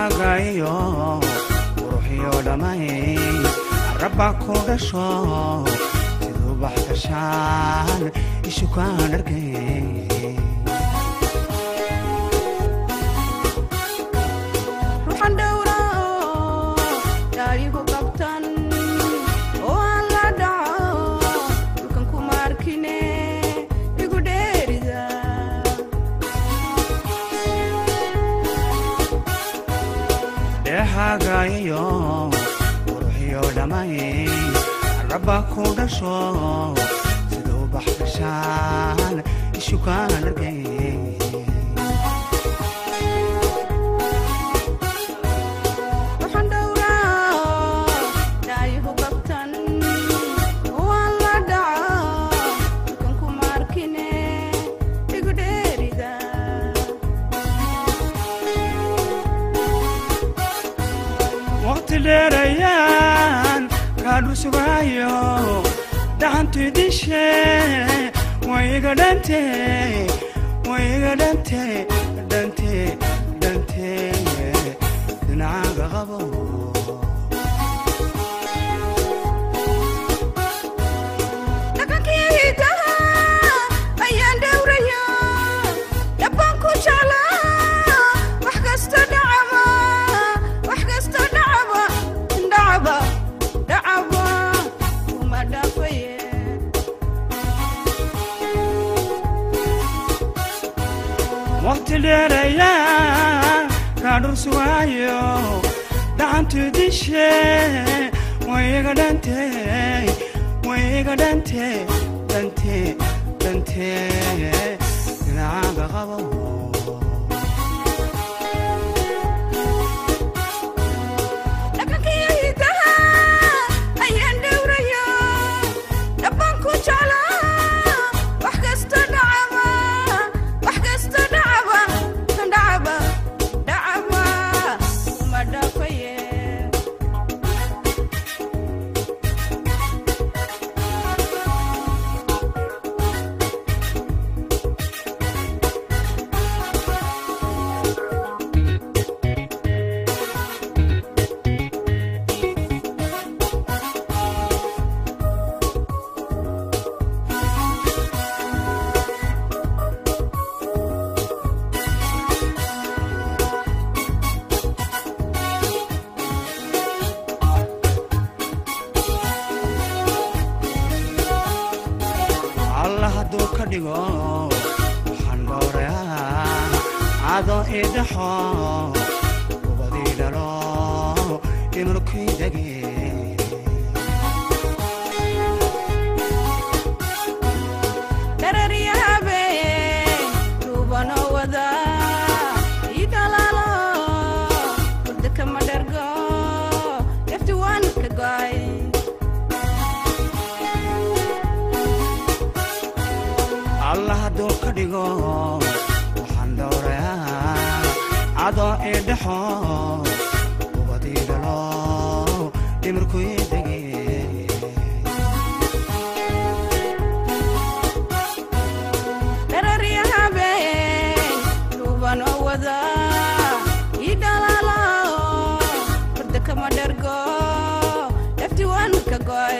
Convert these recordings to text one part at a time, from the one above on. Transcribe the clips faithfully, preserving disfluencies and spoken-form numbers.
dhehagayo quruxiyo dhamay rabba ku dhasho siduu baxgashaan ishu kaan argay ruuxan dhowra daarigu qabtan oo aan la dhaco dhulkan kuma arkine igu dheerida dhehagayo quruxiyo dhamay rabba ku dhasho siduu baxgashaan ishu kaan argay ruuxan dhowra daarigu qabtan oo aan la dhaco dhulkan kuma arkine igu dheerida waqti dheerayaan kaadhu sugayo dhaxantu dishe wayga dhante wayga dhante dhante dhante dhinacaga qabo dhaqankii hidaha ayaan dhowraya dhabbaan ku jeclaa wax kasta dhacaba wax kasta dhacaba dhacaba dhacaba kuma dhaafaye waqti dheerayaan kaadhu sugayo dhaxantu dishe wayga dhante wayga dhante dhante dhante dhinacaga qabo dhaqankii hidaha ayaan dhowraya dhabbaan ku jeclaa wax kasta dhacaba wax kasta dhacaba dhacaba dhacaba kuma dhaafaye allah hadduu ka dhigo waxaan dhowrayaa adoo ii dhaxo ubadii dhalo imarkii dege darariya habeen duubanoo wada ii dhalaalo hurda kama dhergo efti waan ka go'ay allah hadduu ka dhigo waxaan dhowrayaa adoo ii dhaxo ubadii dhalo imarkii dege darariya habeen duubanoo wada ii dhalaalo hurda kama dhergo efti waan ka go'ay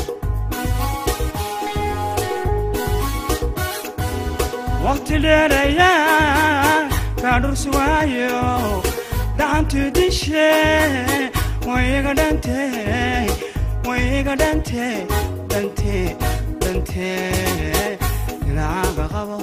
waqti dheerayaan kaadhu sugayo dhaxantu dishe wayga dhante wayga dhante dhante dhante dhinacaga qabo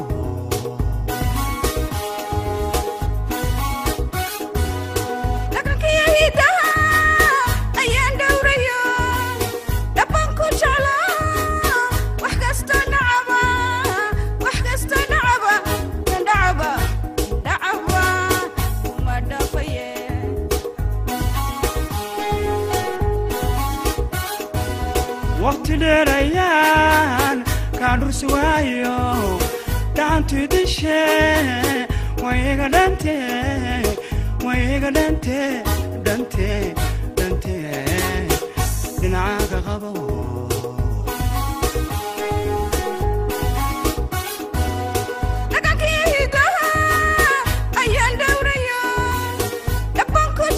dhaqankii hidaha ayaan dhowraya dhabbaan ku jeclaa wax kasta dhacaba wax kasta dhacaba dhacaba dhacaba kuma dhaafaye waqti dheerayaan kaadhu sugayo dhaxantu dishe wayga dhante wayga dhante dhante dhante dhinacaga qabo dhaqankii hidaha ayaan dhowraya dhabbaan ku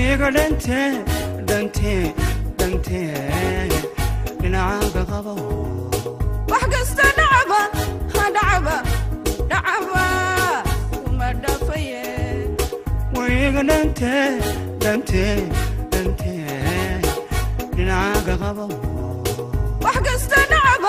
wayga dhante dhante dhante dhinacaaga qabo wax kasta dhacba ha dhacba dhacba kuma dhafaye wayga dhante dhante dhante dhinacaaga qabo wax kasta dhacba